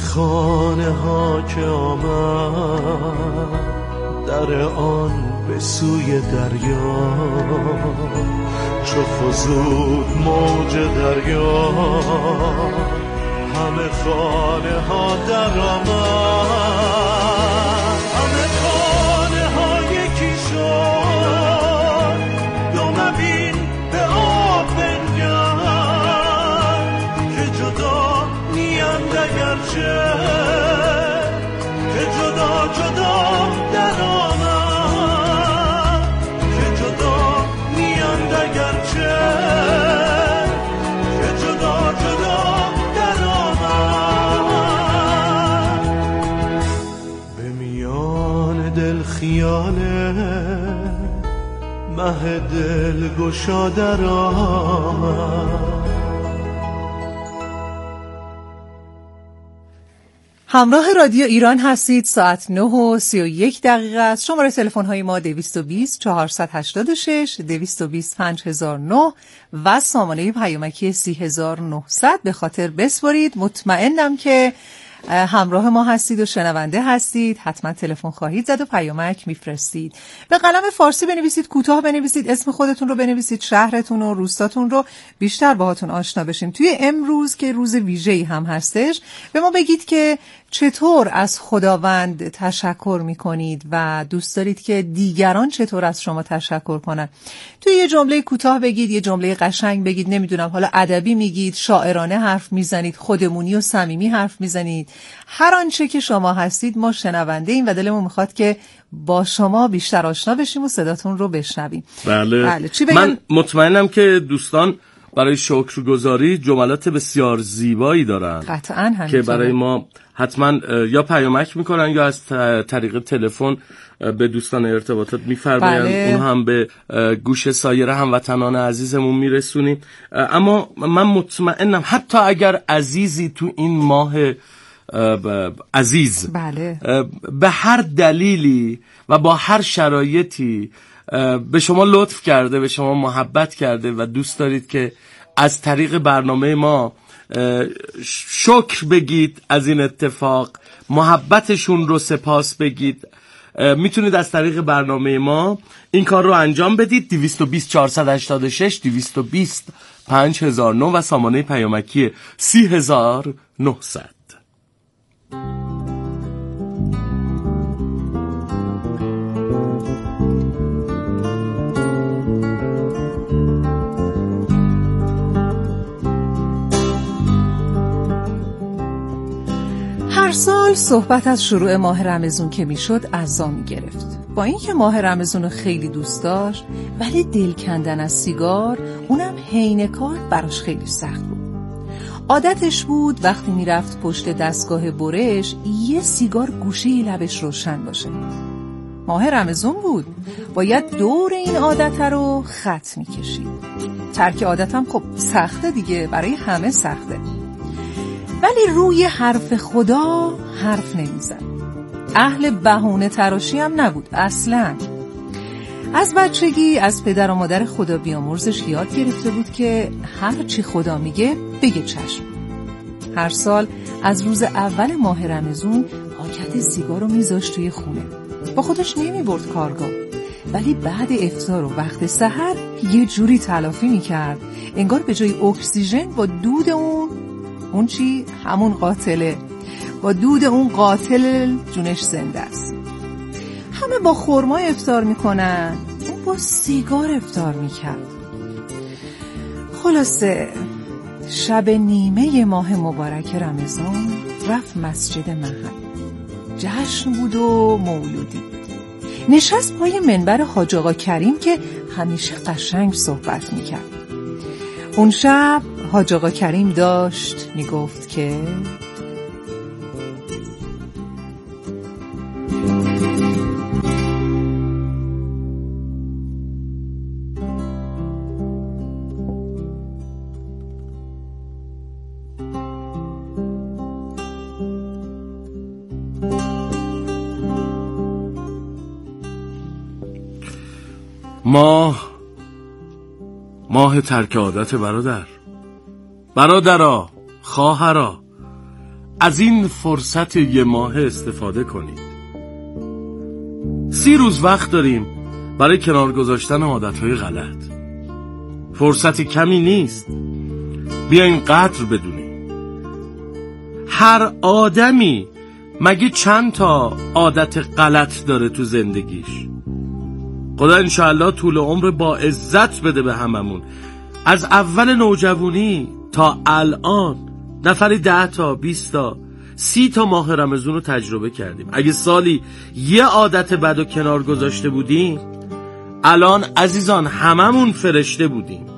خانه ها که آمد در آن به سوی دریا، چو فزود موج دریا همه خانه ها در آمد، همه خانه ها یکی شد، دو مبین به آب بنگر که جدا نیند اگرچه که جدا جدا در آمد، که جدا نیند اگرچه که جدا جدا در آمد. به میان دل خیاله مه دل گشا در آمد. همراه رادیو ایران هستید. ساعت 9:31 است. شماره تلفن های ما 220 486 220 5009 و سامانه پیامکی 30900 به خاطر بسپارید. مطمئنم که همراه ما هستید و شنونده هستید. حتما تلفن خواهید زد و پیامک میفرستید. به قلم فارسی بنویسید، کوتاه بنویسید، اسم خودتون رو بنویسید، شهرتون و روستاتون رو، بیشتر باهاتون آشنا بشیم. توی امروز که روز ویژه‌ای هم هستش، به ما بگید که چطور از خداوند تشکر میکنید و دوست دارید که دیگران چطور از شما تشکر کنن. توی یه جمله کوتاه بگید، یه جمله قشنگ بگید، نمیدونم حالا ادبی میگید، شاعرانه حرف میزنید، خودمونی و صمیمی حرف میزنید. هر آنچه که شما هستید ما شنونده ایم و دلمون میخواد که با شما بیشتر آشنا بشیم و صداتون رو بشنویم. بله. چی بگم؟ من مطمئنم که دوستان برای شکرگزاری جملات بسیار زیبایی دارن، قطعاً همینطوره، که برای ما حتما یا پیامک میکنن یا از طریق تلفن به دوستان ارتباطات میفرمایند. بله. اون هم به گوش سایر هموطنان عزیزمون میرسونیم. اما من مطمئنم حتی اگر عزیزی تو این ماه عزیز بله، به هر دلیلی و با هر شرایطی به شما لطف کرده، به شما محبت کرده و دوست دارید که از طریق برنامه ما شکر بگید از این اتفاق، محبتشون رو سپاس بگید، میتونید از طریق برنامه ما این کار رو انجام بدید. 220 486 220 5009 و سامانه پیامکی 30900. هر سال صحبت از شروع ماه رمضان که میشد عزا میگرفت. با اینکه ماه رمضان رو خیلی دوست داشت، ولی دل کندن از سیگار، اونم حین کار، براش خیلی سخت بود. عادتش بود وقتی میرفت پشت دستگاه برش یه سیگار گوشه لبش روشن باشه. ماه رمضان بود، باید دور این عادت رو خط میکشید. ترک عادتم خب سخته دیگه، برای همه سخته. ولی روی حرف خدا حرف نمیزد. اهل بهونه تراشی هم نبود اصلاً. از بچگی از پدر و مادر خدا بیامرزش یاد گرفته بود که هر چی خدا میگه بگه چشم. هر سال از روز اول ماه رمضان پاکت سیگار رو میذاشت توی خونه. با خودش نمیبرد کارگاه، ولی بعد افطار و وقت سحر یه جوری تلافی میکرد انگار به جای اکسیژن با دود اون چی؟ همون قاتله. با دود اون قاتل جونش زنده است. همه با خرما افطار میکنن، اون با سیگار افطار میکرد. خلاصه شب نیمه ماه مبارک رمضان رفت مسجد محل. جشن بود و مولودی. نشست پای منبر حاج آقا کریم که همیشه قشنگ صحبت میکرد. اون شب حاج آقا کریم داشت میگفت که ماه ترک عادت برادرا، خواهرا، از این فرصت یه ماه استفاده کنید. 30 روز وقت داریم برای کنار گذاشتن عادتهای غلط. فرصت کمی نیست. بیاین قدر بدونیم. هر آدمی مگه چند تا عادت غلط داره تو زندگیش؟ خدا انشاءالله طول عمر با عزت بده به هممون. از اول نوجوانی تا الان نفری 10 تا 20 تا 30 تا ماه رمضان رو تجربه کردیم. اگه سالی یه عادت بد و کنار گذاشته بودیم، الان عزیزان هممون فرشته بودیم.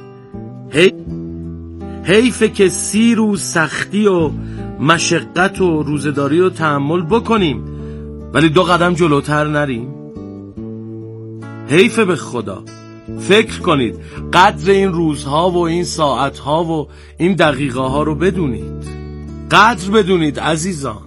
حیفه که 30 روز سختی و مشقت و روزداری رو تحمل بکنیم ولی 2 قدم جلوتر نریم. حیفه به خدا. فکر کنید، قدر این روزها و این ساعتها و این دقیقه ها رو بدونید. قدر بدونید عزیزان.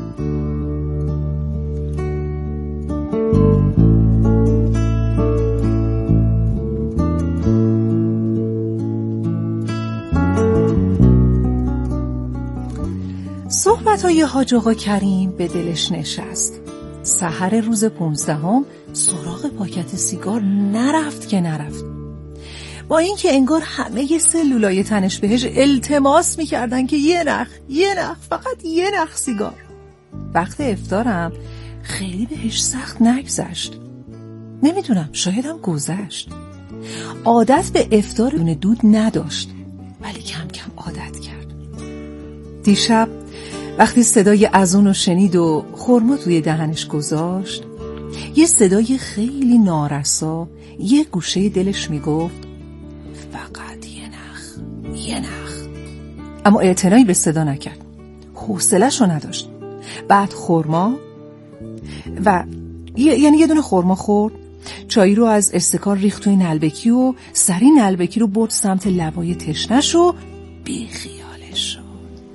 صحبت‌های حاج آقا کریم به دلش نشست. سحر روز 15 سراغ پاکت سیگار نرفت که نرفت. با اینکه انگار همه سلولای تنش بهش التماس میکردن که یه نخ، فقط یه نخ سیگار. وقت افطارم خیلی بهش سخت نگذشت. نمیدونم، شایدم گذشت. عادت به افطار دود نداشت ولی کم کم عادت کرد. دیشب وقتی صدای اذان رو شنید و خرما توی دهنش گذاشت، یه صدای خیلی نارسا یه گوشه دلش میگفت فقط یه نخ. اما اعتنایی به صدا نکرد. حوصله‌ش رو نداشت. بعد خرما و یعنی یه دونه خرما خورد، چایی رو از استکان ریخت توی نلبکی و سری نلبکی رو برد سمت لبای تشنش و بی خیالش شد.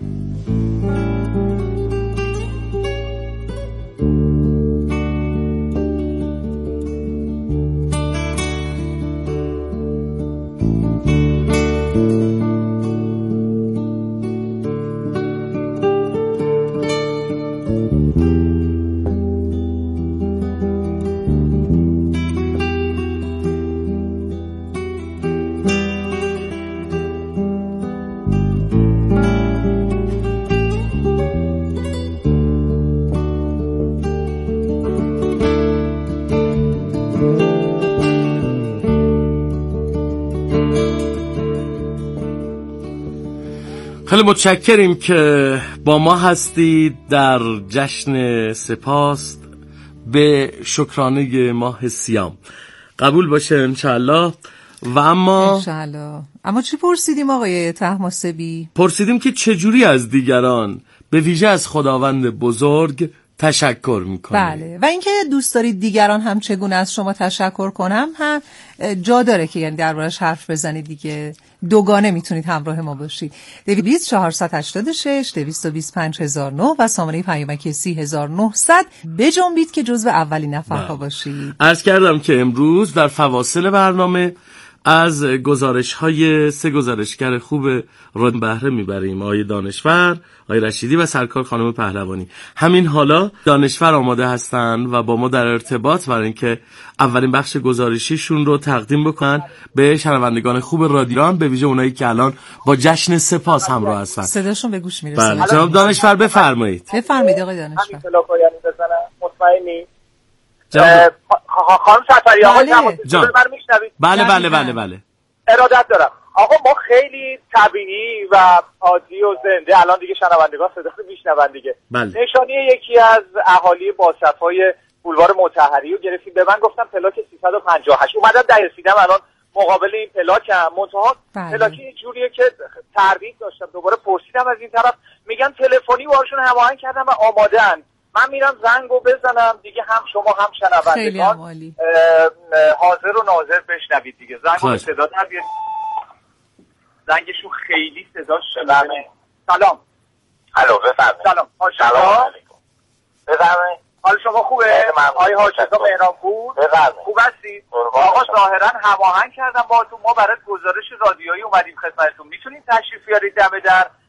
خیلی متشکریم که با ما هستید در جشن سپاس به شکرانه ماه صیام. قبول باشه انشالله. و انشالله. اما چی پرسیدیم آقای طهماسبی؟ پرسیدیم که چجوری از دیگران به ویژه از خداوند بزرگ تشکر میکنه. بله، و اینکه دوست دارید دیگران هم چگونه از شما تشکر کنم هم جا داره که یعنی دربارش حرف بزنید دیگه. دوگانه میتونید همراه ما باشید. 20486 225009 و سامانه پیامکی 3900 بجنبید که جزو اولین نفرها باشید. عرض کردم که امروز در فواصل برنامه از گزارش‌های 3 گزارشگر خوب رو بهره میبریم. آقای دانشور، آقای رشیدی و سرکار خانم پهلوانی. همین حالا دانشور آماده هستن و با ما در ارتباط برای اینکه اولین بخش گزارشیشون رو تقدیم بکنن به شنوندگان خوب رادیو، به ویژه اونایی که الان با جشن سپاس همراه هستن. صداشون به گوش میرسه. بله، جناب دانشور بفرمایید. بفرمایید آقای دانشور. همین پلاکایانی بزنم، مطمئنی؟ خانم سفری آقای من میشنوید؟ بله. ارادت دارم. آقا ما خیلی طبیعی و عادی و زنده الان دیگه شنوندگان صدا رو میشنون دیگه. نشانی یکی از اهالی باصفای بولوار مطهری رو گرفتیم. به من گفتم پلاک 358. اومدم در رسیدم الان مقابل این پلاکم. منتها پلاکی یه جوریه که تردید داشتم. دوباره پرسیدم از این طرف، میگن تلفنی باهاشون هماهنگ کردم و آماده‌اند. من میرم زنگو بزنم دیگه، هم شما هم شنوندگان حاضر و ناظر بشنوید دیگه. زنگو صدا در بیاد. زنگشون خیلی صداش شلمه. سلام. الو بفرمایید. سلام. سلام علیکم. بفرمایید. حال شما خوبه؟ آقای حاجی مهرانپور. خوب هستید؟ آقا ظاهرا هماهنگ کردم باهاتون. ما برای گزارش رادیویی اومدیم خدمتتون. میتونید تشریف بیارید دم در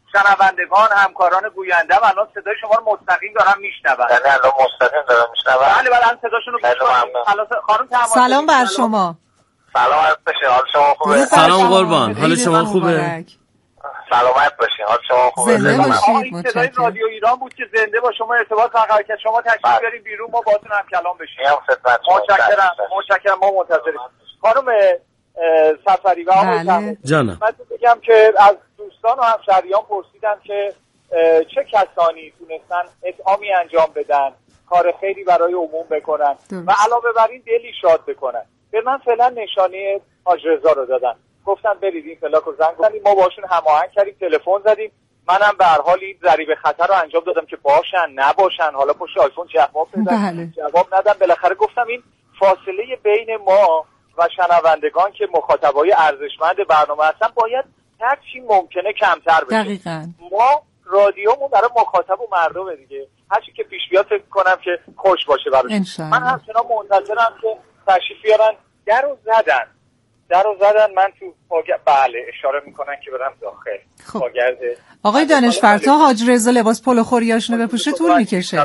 شنوندگان همکاران گوینده هم الان صدای شما رو مستقیم دارن میشنون. یعنی الان مستقیم دارن میشنون؟ بله الان صداشون رو میشنون. خانم تماس. سلام بر شما. سلامت باشین، حال شما خوبه؟ سلام قربان، حال شما خوبه؟ سلامت باشین، حال شما خوبه؟ زنده باشید. این صدای رادیو ایران بود که زنده با شما ارتباط برقرار کرد. شما تشریف بیارین بیرون، ما باهاتون هم کلام بشیم. متشکرم، ما منتظریم. خانم سفری و آقای جانم، من بگم که از دوستان و همشهریان پرسیدم که چه کسانی تونستن اطعامی انجام بدن، کار خیری برای عموم بکنن و علاوه بر این دلی شاد بکنن. به من فعلا نشانه حاج رضا رو دادن، گفتن برید این فلاک رو زنگ بزنید. ما باشون هماهنگ کردیم، تلفن زدیم. منم به هر حال این ضریب خطر رو انجام دادم که باشن نباشن، حالا پشت آیفون جواب بدن جواب ندن. بالاخره گفتم این فاصله بین ما و شنوندگان که مخاطبای ارزشمند برنامه هستن باید هر چی ممکنه کمتر بشه. دقیقاً. ما رادیومون برای مخاطب و مردم دیگه، هر چی که پیش بیاد فکر کنم که خوش باشه براش. من همچنان منتظرم که تشریف بیارن. در رو زدن من تو بله اشاره میکنن که برم داخل. خب آقای دانشفرتا، حاج رضا لباس پلو خوریاشونو بپوشه طول میکشه.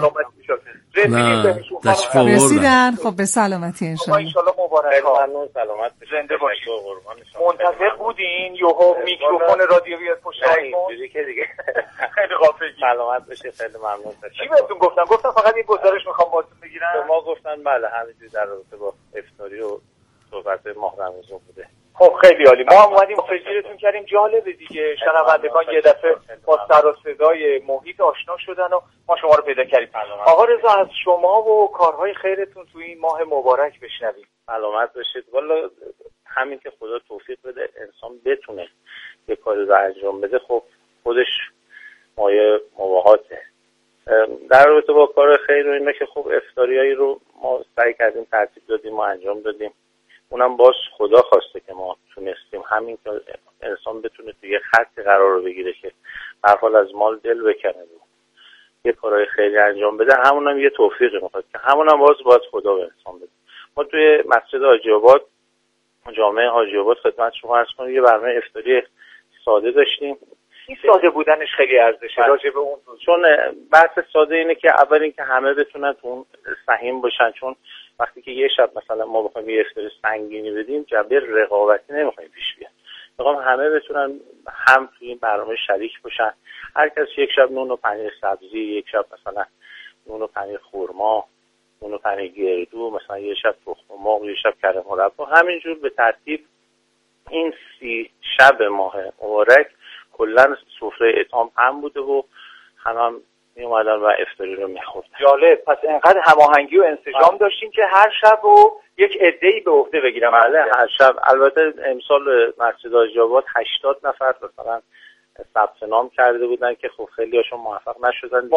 رسیدن. خب به سلامتی انشالله. انشالله مبارک. ممنون، سلامت زنده باشید. منتظر بودین یهو میکروفون رادیو بیاد پشت آیفون دیگه. خیلی غافلی. سلامت باشید، خیلی ممنون. چی بهتون گفتم فقط این گزارش میخوام باهاتون بگیرم. ما گفتن بله همینجوری در رابطه با افطاری و صحبت ماه رمضان بوده. خب خیلی عالی. ما هم اومدیم فجرتون کردیم. جالبه دیگه، شنوندگان یه دفعه با سر و صدای محیط آشنا شدن و ما شما رو پیدا کردیم. آقا رضا، از شما و کارهای خیرتون تو این ماه مبارک بشنویم. سلامت باشید. والا همین که خدا توفیق بده انسان بتونه یه کاری رو انجام بده، خب خودش مایه مباهاته. در رابطه با کار خیر و اینا که خب افطاریایی رو ما سعی کردیم ترتیب دادیم و انجام دادیم. اونم باز خدا خواسته که ما تونستیم همین که انسان بتونه توی یه خطی قرار رو بگیره که به هر حال از مال دل بکنه و یه کارهای خیلی انجام بده، همونم یه توفیقی میخواد که همونم باز خدا به انسان بده. ما توی مسجد حاجی آباد، جامعه حاجی آباد خدمت شما عرض کنم یه برنامه افطاری ساده داشتیم. این ساده بودنش خیلی ارزشه. راجع به اون چون بحث ساده اینه که اول اینکه همه بتونن تو اون سهیم باشن، چون وقتی که یه شب مثلا ما بخوایم یه افطار سنگینی بدیم جنبه رقابتی نمیخوایم پیش بیاد. میخوام همه بتونن هم توی این برنامه شریک باشن. هر کس یک شب نون و پنیر سبزی، یک شب مثلا نون و پنیر خرما، نون و پنیر گردو، مثلا یه شب تخم مرغ، یه شب کره مربا، همینجور به ترتیب این 30 شب ماه مبارک کلا سفره اطعام هم بوده و هم می اومدن و افطاری رو می‌خوردن. جالب. پس انقدر هماهنگی و انسجام داشتین که هر شب رو یک عده‌ای به عهده بگیرم. بله هر شب. البته امسال مسجد حاجی آباد 80 نفر مثلا ثبت نام کرده بودن که خب خیلی هاشون موفق نشدن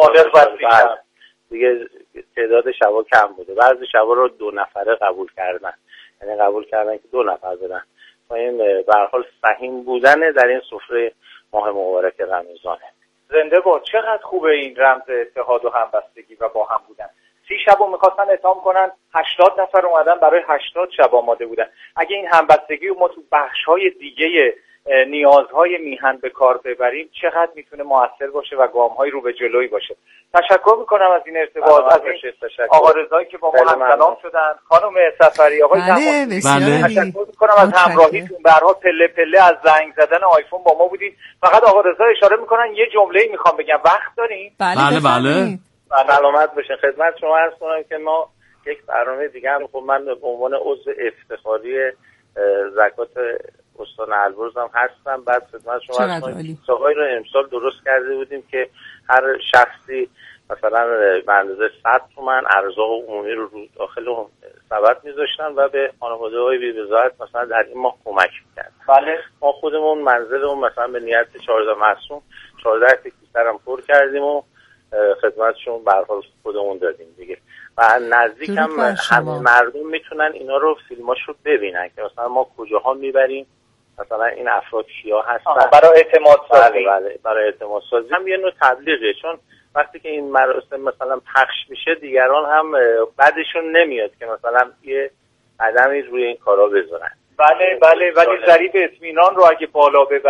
دیگه تعداد شبا کم بوده. بعضی شبا رو 2 نفره قبول کردن، یعنی قبول کردن که 2 نفر بدن. و این به هر حال سهیم بودن در این سفره ماه مبارک رمضانه. زنده باد. چقدر خوبه این رمز اتحاد و همبستگی و با هم بودن. 30 شب رو میخواستن اطعام کنن، 80 نفر اومدن برای 80 شب آماده بودن. اگه این همبستگی رو ما تو بخش‌های دیگه نیازهای میهن به کار ببریم چقدر میتونه موثر باشه و گام‌های رو به جلوی باشه. تشکر میکنم از این ارتباط، از آقا رضایی که با ما همکلام شدن، خانم سفری، آقای تمامی. تشکر میکنم از همراهیتون. به هر حال پله پله از زنگ زدن آیفون با ما بودین. فقط آقا رضا اشاره میکنن یه جمله‌ای میخوام بگم. وقت دارین؟ بله. سلامت باشین. خدمت شما عرض کنم که ما یک برنامه دیگه هم، خب من به عنوان عضو افتخاری زکات استان البرز هم هستم. بعد خدمت شما عرض کنم ساقایی رو امسال درست کرده بودیم که هر شخصی مثلا به اندازه 100 تومن ارزاق عمومی رو داخل اون سبد میذاشتن و به خانواده‌های بی‌بضاعت مثلا در این ماه کمک می‌کردن. بله. ما خودمون منزلمون مثلا به نیت 14 معصوم 14 تکیسر هم پر کردیم و خدمتشون به هر حال خودمون دادیم دیگه. و نزدیک هم مردم میتونن اینا رو فیلماشو ببینن که مثلا ما کجاها میبریم، مثلا این افراد کیا هستن، برای اعتماد سازی. بله برای اعتماد سازی هم یه نوع تبلیغه، چون وقتی که این مراسم مثلا پخش میشه دیگران هم بعدشون نمیاد که مثلا یه قدمی روی این کارا بذارن. بله ولی ضریب اطمینان رو اگه بالا ببریم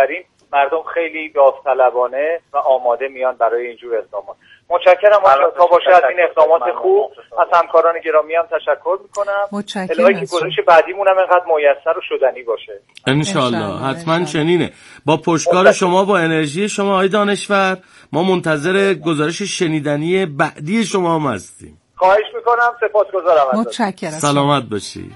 مردم خیلی داوطلبانه و آماده میان برای اینجور اقدامات. متشکرم تا باشه از این اقدامات خوب. از همکاران گرامی هم تشکر میکنم. متشکرم. الهی که گزارش بعدیمون هم اینقدر میسر و شدنی باشه انشالله. حتما چنینه. با پشتکار شما، با انرژی شما آقای دانشور، ما منتظر گزارش شنیدنی بعدی شما هم هستیم. خواهش میکنم. سپاسگزارم. متشکرم. سلامت باشی.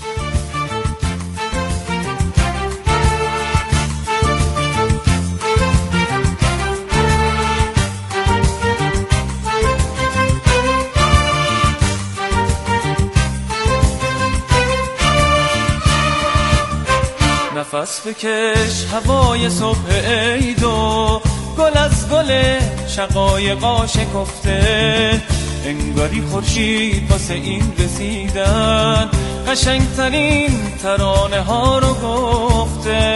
نفس بکش هوای صبح عید و گل از گل شقایقا شکفته، انگاری خورشید واسه این رسیدن قشنگترین ترانه ها رو گفته.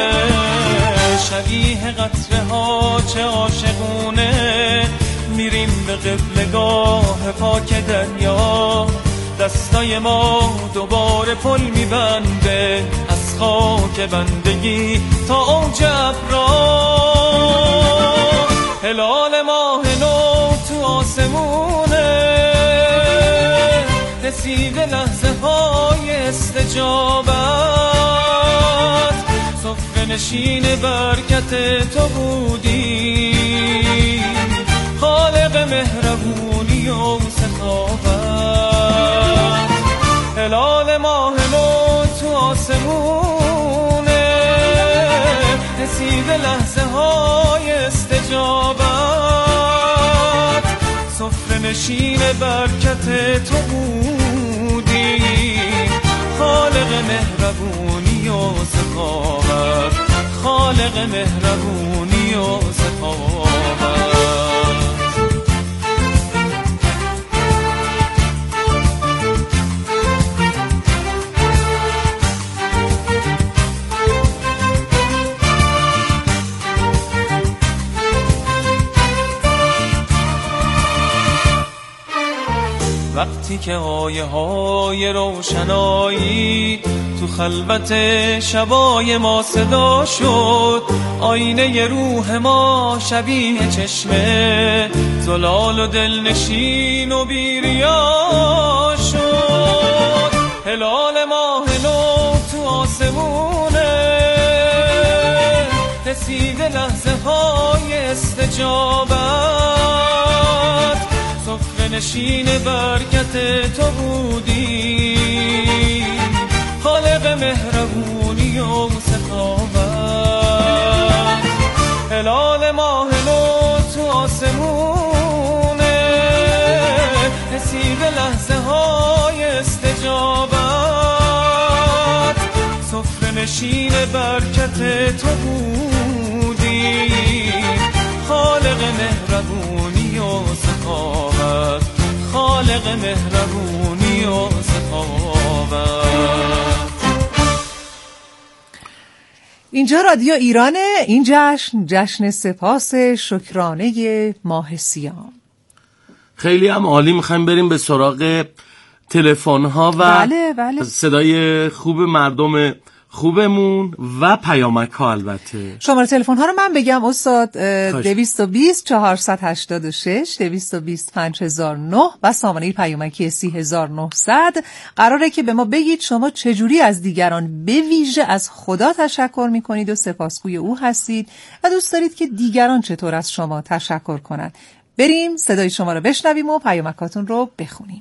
شبیه قطره ها چه عاشقونه میریم به قبلگاه پاک دریا، دستای ما دوباره پل میبنده از خاک بندگی تا اوج ابرار. هلال ماه نو تو آسمونه، رسیده لحظه های استجابت، سفره نشین برکت تو بودی، خالق مهربونی و سخاوت. هلال ماه نو تو آسمونه، رسیده لحظه های استجابت، سفره نشین برکت تو بودی، خالق مهربونی و سخاوت، خالق مهربونی و سخاوت. وقتی که آیه های روشنایی تو خلوت شبای ما صدا شد، آینه روح ما شبیه چشمه زلال و دلنشین و بیریا شد. هلال ماه نو تو آسمونه، رسیده لحظه های استجابت، سفره نشین برکت تو بودی، خالق مهربونی و سخاوت. هلال ماه نو تو آسمونه، رسیده لحظه های استجابت، سفره نشین برکت تو بودی، خالق مهربونی و سخاوت، خالق مهربونی و سخاوت. اینجا رادیو ایرانه. این جشن سپاس شکرانه ماه سیام. خیلی هم عالی. میخوایم بریم به سراغ تلفن ها و بله. صدای خوب مردم خوبمون و پیامک ها. البته شماره تلفن ها رو من بگم استاد: 220 486 220 5009 و سامانه پیامکی 30900. قراره که به ما بگید شما چجوری از دیگران، به ویژه از خدا تشکر میکنید و سپاسگوی او هستید و دوست دارید که دیگران چطور از شما تشکر کنند. بریم صدای شما رو بشنویم و پیامکاتون رو بخونیم.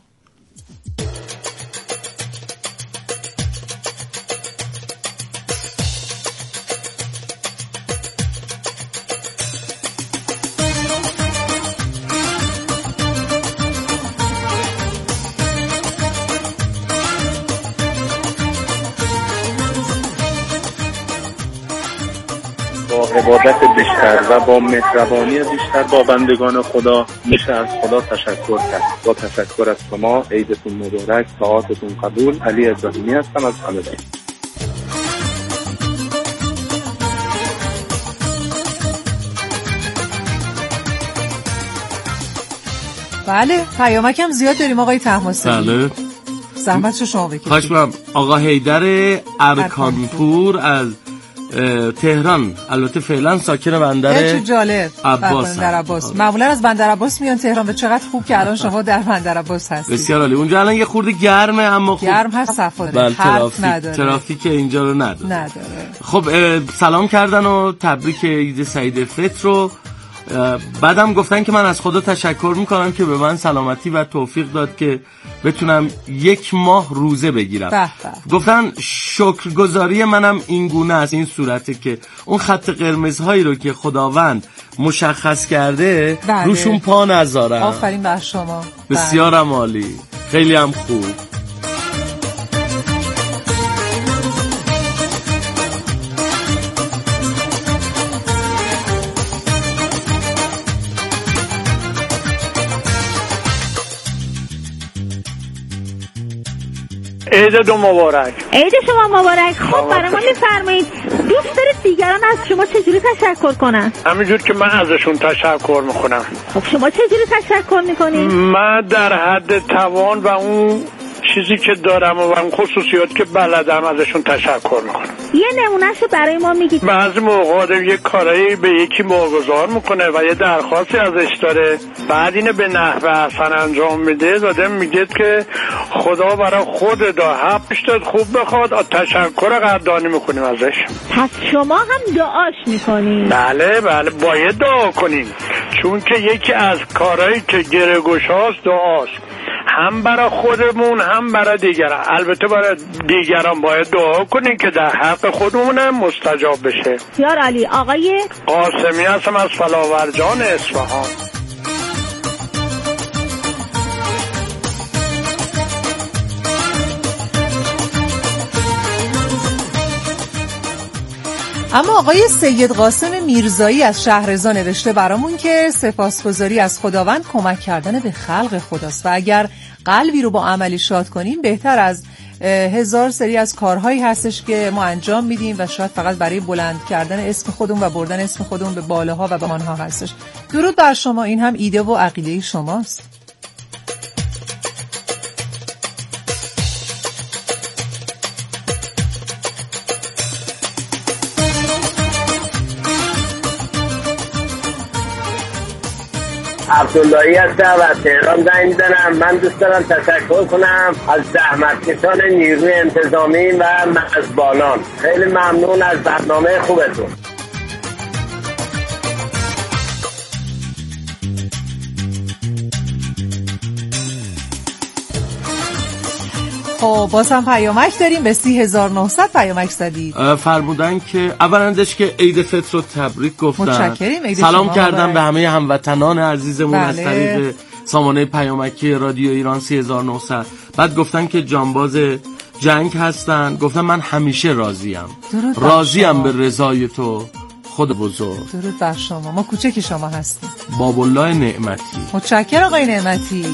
عبادت بیشتر و با مهربانی بیشتر با بندگان خدا میشه از خدا تشکر کرد. با تشکر از شما، عیدتون مبارک، طاعاتتون قبول. علی ابراهیمی هستم از کانادا. بله، پیامکم زیاد داریم آقای طهماسبی. بله، زحمت شما بکشید. خواهش می‌کنم. آقا حیدر ارکانپور از تهران، البته فعلا ساکن بندر عباس. معمولا از بندر عباس میان تهران و چقدر خوب که الان شما در بندر عباس هستید. بسیار عالی. اونجا الان یه خورده گرمه اما خوب گرم هست، صفا داره، ترافیک اینجا رو نداره. خب سلام کردن و تبریک عید سعید فطر رو. بعدم گفتن که من از خدا تشکر میکنم که به من سلامتی و توفیق داد که بتونم 1 ماه روزه بگیرم. گفتن شکرگزاری منم این گونه است، این صورته که اون خط قرمزهایی رو که خداوند مشخص کرده روشون پا نذارم. آفرین بر شما. بسیارم عالی، خیلی هم خوب. عیدتون مبارک. عید شما مبارک. خب برای ما بفرمایید دوست دارید دیگران از شما چجوری تشکر کنن؟ همینجور که من ازشون تشکر میکنم. خب شما چجوری تشکر میکنید؟ من در حد توان و اون چیزی که دارم و اون خصوصیات که بلدم ازشون تشکر میکنم. یه نمونهشو برای ما میگید؟ بعضی موقع یه کاری به یکی واگذار میکنه و یه درخواستی ازش داره، بعد اینو به نحو احسن انجام میده، داده میگه که خدا برای خود دا حقش داد خوب بخواد، تشکر قدردانی میکنیم ازش. پس شما هم دعاش میکنید؟ بله باید دعا کنیم، چون که یکی از کارهایی که گره‌گشاست دعاست، هم برای خودمون هم برای دیگران. البته برای دیگران باید دعا کنیم که در حق خودمون هم مستجاب بشه. بسیار عالی. آقای قاسمی هستم از فلاورجان اصفهان. اما آقای سید قاسم میرزایی از شهرزا نوشته برامون که سپاسگزاری از خداوند کمک کردن به خلق خداست و اگر قلبی رو با عملی شاد کنیم بهتر از 1000 سری از کارهایی هستش که ما انجام میدیم و شاید فقط برای بلند کردن اسم خودمون و بردن اسم خودمون به بالاها و به آنها هستش. درود بر شما. این هم ایده و عقیده شماست. عبداللهی هستم و تهران زنگ میزنم. من دوست دارم تشکر کنم از زحمتکشان نیروی انتظامی و مرزبانان. خیلی ممنون از برنامه خوبتون. خب باز هم پیامک داریم. به 30900 پیامک زدید. فرمودن که اولندش که عید فطر رو تبریک گفتن. متشکریم. سلام کردم به همه هموطنان عزیزمون از طریق سامانه پیامکی رادیو ایران 3900. بعد گفتن که جانباز جنگ هستن. گفتن من همیشه راضیم به رضای تو خود بزرگ. درود بر شما. ما کوچکی شما هستیم. بابالله نعمتی. متشکرم آقای نعمتی.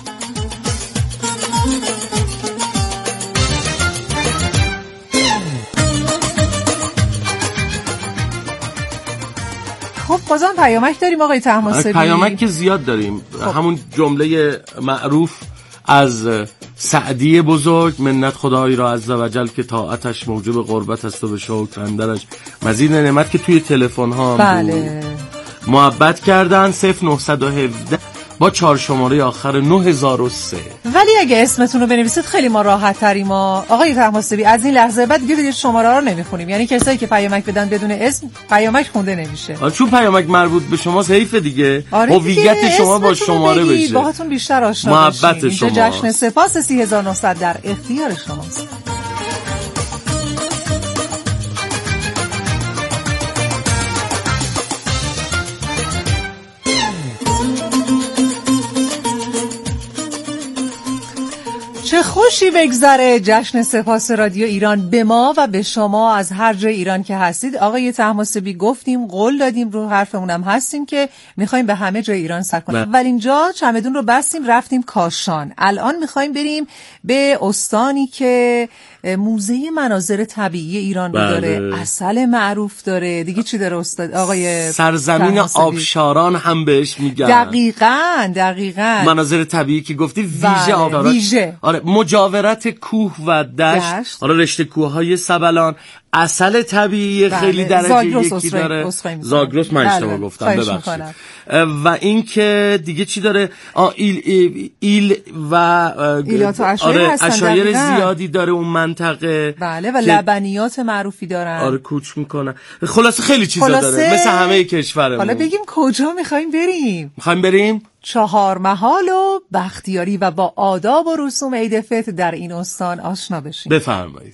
خب بازم پیامک داریم آقای طهماسبی. پیامک که زیاد داریم. همون جمله معروف از سعدی بزرگ، منت خدایی را عز و جل که طاعتش موجب قربت است و به شکر اندرش مزید نعمت، که توی تلفن ها بله محبت کردن. 0917 با 4 شماره آخر 9003. ولی اگه اسمتون رو بنویسید خیلی ما راحت تریم. آقای طهماسبی از این لحظه بعد دیگه شماره ها رو نمیخونیم، یعنی کسایی که پیامک بدن بدون اسم پیامک خونده نمیشه. چون پیامک مربوط به شماست حیف دیگه. هویت شما با شماره بشه، باهاتون بیشتر آشنا بشیم. محبت شما. جشن سپاس 3900 در اختیار شماست. چه خوشی بگذره جشن سپاس رادیو ایران به ما و به شما از هر جای ایران که هستید. آقای طهماسبی گفتیم، قول دادیم، رو حرفمونم هستیم که میخوایم به همه جای ایران سر کنیم. ولی اینجا چمدون رو بستیم رفتیم کاشان. الان میخوایم بریم به استانی که موزه مناظر طبیعی ایران رو داره، عسل معروف داره، دیگه چی داره استاد آقای سرزمین آبشاران هم بهش میگن. دقیقاً مناظر طبیعی که گفتی ویژه آبشاران. ویژه. آره، مجاورت کوه و دشت. آره، رشته کوههای سبلان عسل طبیعی خیلی درجه یکی داره. زاگرس من اشتباه گفتم ببخشید. و این که دیگه چی داره؟ ایل و ایلات و عشایر زیادی داره اون منطقه. بله و لبنیات معروفی دارن. آره کوچ میکنن. خلاصه خیلی چیزا داره مثل همه کشورمون. حالا بگیم کجا میخوایم بریم؟ میخوایم بریم چهارمحال و بختیاری و با آداب و رسوم عید فطر در این استان آشنا بشیم. بفرمایید.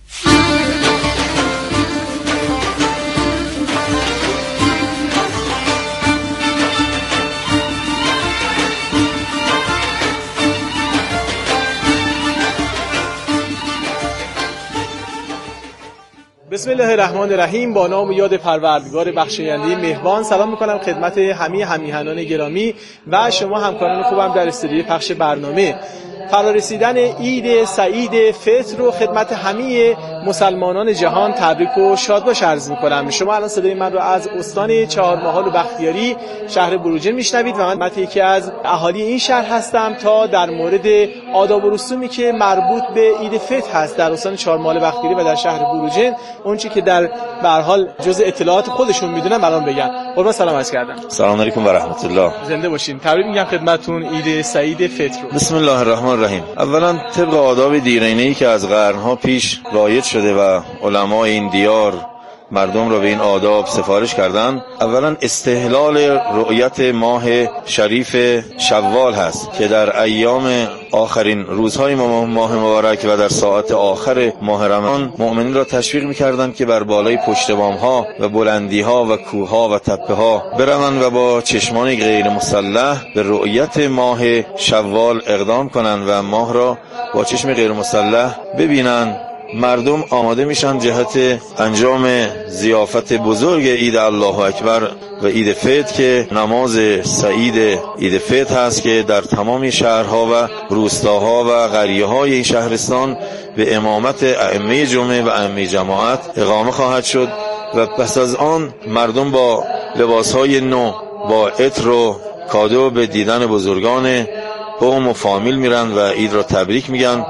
بسم الله الرحمن الرحیم. با نام و یاد پروردگار بخشاینده مهربان سلام میکنم خدمت همه همیهنان گرامی و شما همکاران خوبم در استودیوی پخش برنامه. فرارسیدن عید سعید فطر رو خدمت همه مسلمانان جهان تبریک و شادباش عرض می‌کنم. شما الان صدای من رو از استان چهارمحال و بختیاری شهر بروجرد میشنوید و من یکی از اهالی این شهر هستم تا در مورد آداب و رسومی که مربوط به عید فطر هست در استان چهارمحال و بختیاری و در شهر بروجرد اون چیزی که در به هر حال جزء اطلاعات خودشون میدونن الان بگم. قربان سلام عرض کردم. سلام علیکم و رحمت الله. زنده باشین. تبریک میگم خدمتتون عید سعید فطر. بسم الله الرحمن الرحیم. اولا طبق آداب دیرینه‌ای که از قرنها پیش رایج شده و علمای این دیار مردم را به این آداب سفارش کردند، اولا استهلال رؤیت ماه شریف شوال هست که در ایام آخرین روزهای ماه مبارک و در ساعت آخر ماه رمضان مؤمنین را تشویق می‌کردند که بر بالای پشت بام‌ها و بلندی‌ها و کوه‌ها و تپه‌ها بروند و با چشمان غیر مسلح به رؤیت ماه شوال اقدام کنند و ماه را با چشم غیر مسلح ببینند. مردم آماده میشن جهت انجام ضیافت بزرگ عید الله اکبر و عید فطر که نماز سعید عید فطر هست که در تمام شهرها و روستاها و قریه‌های این شهرستان به امامت ائمه جمعه و ائمه جماعت اقامه خواهد شد و پس از آن مردم با لباسهای نو با عطر و کادو به دیدن بزرگان قوم و فامیل میرن و عید را تبریک میگن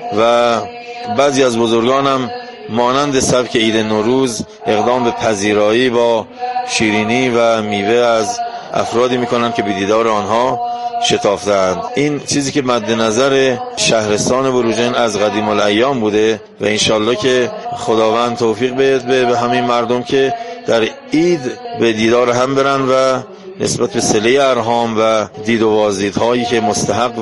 و بعضی از بزرگانم مانند سبک عید نوروز اقدام به پذیرایی با شیرینی و میوه از افرادی میکنن که به دیدار آنها شتافتند. این چیزی که مد نظر شهرستان بروجرد از قدیم الایام بوده و انشالله که خداوند توفیق بده به همین مردم که در عید به دیدار هم برن و نسبت به صله ارحام و دید و بازدیدهایی که مستحب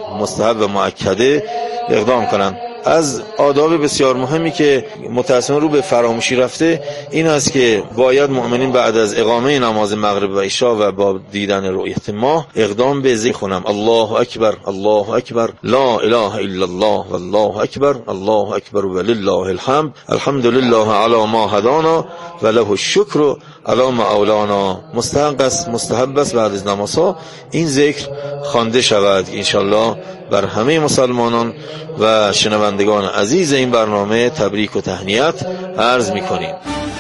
و مؤکده اقدام کنند. از آداب بسیار مهمی که متأسفانه رو به فراموشی رفته این است که باید مؤمنین بعد از اقامه نماز مغرب و عشا و با دیدن رؤیت ماه اقدام به ذکر کنم الله اکبر الله اکبر لا اله الا الله والله اکبر الله اکبر ولله الحمد الحمد لله علی ما هدانا و له الشکر علی ما اولانا. مستحب است بعد از نمازها این ذکر خوانده شود انشالله بر همه مسلمانان و شنوندگان عزیز این برنامه تبریک و تهنیت عرض می‌کنیم.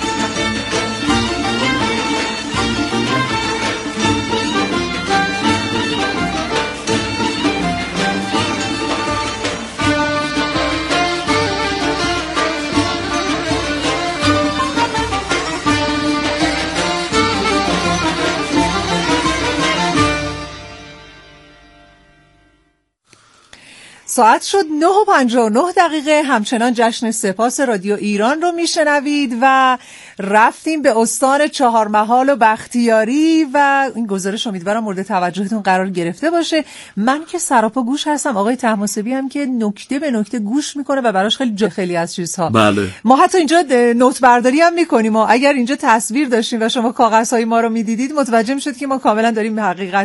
ساعت شد 9:59 همچنان جشن سپاس رادیو ایران رو میشنوید و رفتیم به استان چهارمحال و بختیاری و این گزارش امیدوارم مورد توجهتون قرار گرفته باشه. من که سراپا گوش هستم، آقای طهماسبی هم که نکته به نکته گوش میکنه و براش خیلی از چیزها. بله. ما حتی اینجا نوت برداری هم میکنیم و اگر اینجا تصویر داشتیم و شما کاغذهای ما رو میدیدید متوجه میشد که ما کاملا داریم حقیقت